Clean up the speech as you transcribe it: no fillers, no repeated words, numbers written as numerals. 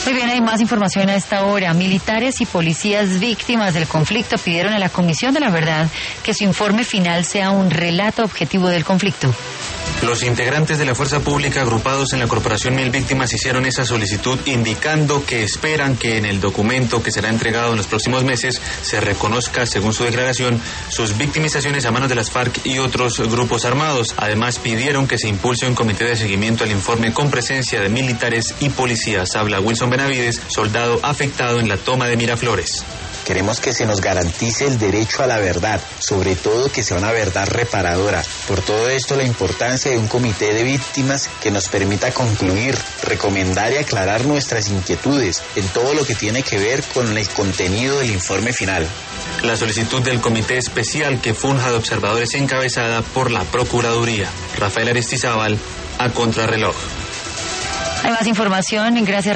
Muy bien, hay más información a esta hora. Militares y policías víctimas del conflicto pidieron a la Comisión de la Verdad que su informe final sea un relato objetivo del conflicto. Los integrantes de la fuerza pública agrupados en la Corporación Mil Víctimas hicieron esa solicitud indicando que esperan que en el documento que será entregado en los próximos meses se reconozca, según su declaración, sus victimizaciones a manos de las FARC y otros grupos armados. Además, pidieron que se impulse un comité de seguimiento al informe con presencia de militares y policías. Habla Wilson Benavides, soldado afectado en la toma de Miraflores. Queremos que se nos garantice el derecho a la verdad, sobre todo que sea una verdad reparadora. Por todo esto, la importancia de un comité de víctimas que nos permita concluir, recomendar y aclarar nuestras inquietudes en todo lo que tiene que ver con el contenido del informe final. La solicitud del comité especial que funja de observadores encabezada por la Procuraduría. Rafael Aristizábal, a Contrarreloj. Hay más información, gracias.